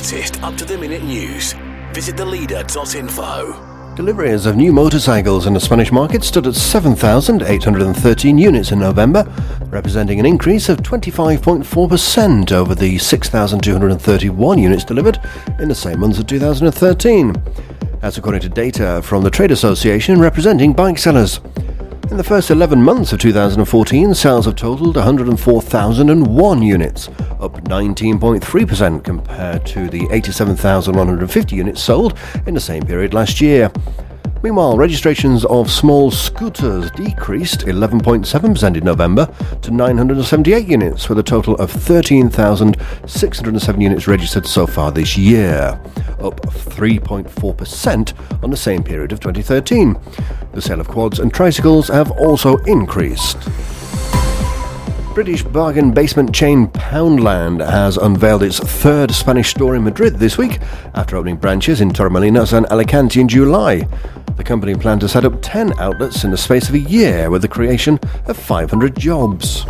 latest up-to-the-minute news, visit theleader.info. Deliveries of new motorcycles in the Spanish market stood at 7,813 units in November, representing an increase of 25.4% over the 6,231 units delivered in the same month of 2013. That's according to data from the Trade Association representing bike sellers. In the first 11 months of 2014, sales have totaled 104,001 units, up 19.3% compared to the 87,150 units sold in the same period last year. Meanwhile, registrations of small scooters decreased 11.7% in November to 978 units, with a total of 13,607 units registered so far this year, up 3.4% on the same period of 2013. The sale of quads and tricycles have also increased. British bargain basement chain Poundland has unveiled its third Spanish store in Madrid this week, after opening branches in Torremolinos and Alicante in July. The company planned to set up 10 outlets in the space of a year, with the creation of 500 jobs.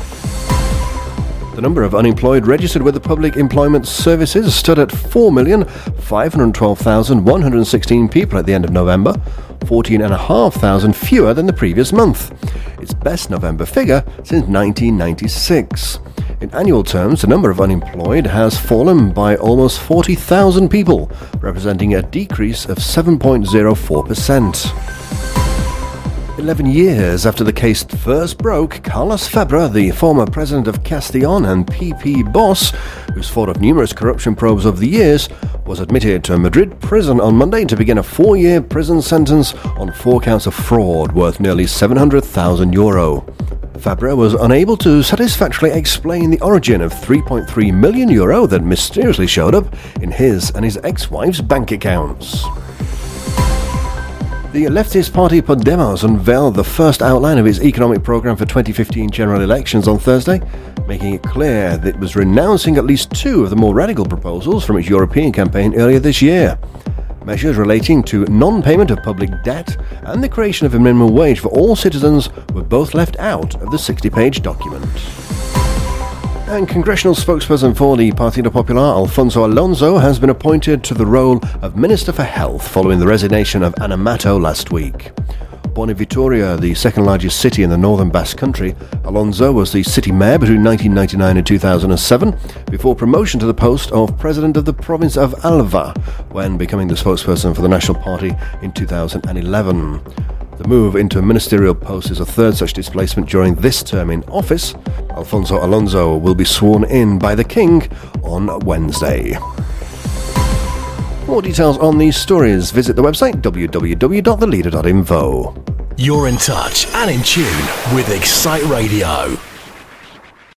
The number of unemployed registered with the Public Employment Services stood at 4,512,116 people at the end of November, 14,500 fewer than the previous month, its best November figure since 1996. In annual terms, the number of unemployed has fallen by almost 40,000 people, representing a decrease of 7.04%. 11 years after the case first broke, Carlos Fabra, the former president of Castellón and PP boss, who's fought off numerous corruption probes over the years, was admitted to a Madrid prison on Monday to begin a 4-year prison sentence on 4 counts of fraud worth nearly €700,000. Fabra was unable to satisfactorily explain the origin of €3.3 million that mysteriously showed up in his and his ex-wife's bank accounts. The leftist party Podemos unveiled the first outline of its economic programme for 2015 general elections on Thursday, making it clear that it was renouncing at least 2 of the more radical proposals from its European campaign earlier this year. Measures relating to non-payment of public debt and the creation of a minimum wage for all citizens were both left out of the 60-page document. And congressional spokesperson for the Partido Popular, Alfonso Alonso, has been appointed to the role of Minister for Health following the resignation of Ana Mato last week. Born in Vitoria, the second largest city in the northern Basque Country, Alonso was the city mayor between 1999 and 2007, before promotion to the post of president of the province of Alva, when becoming the spokesperson for the National Party in 2011. The move into a ministerial post is a third such displacement during this term in office. Alfonso Alonso will be sworn in by the King on Wednesday. For more details on these stories, visit the website www.theleader.info. You're in touch and in tune with Excite Radio.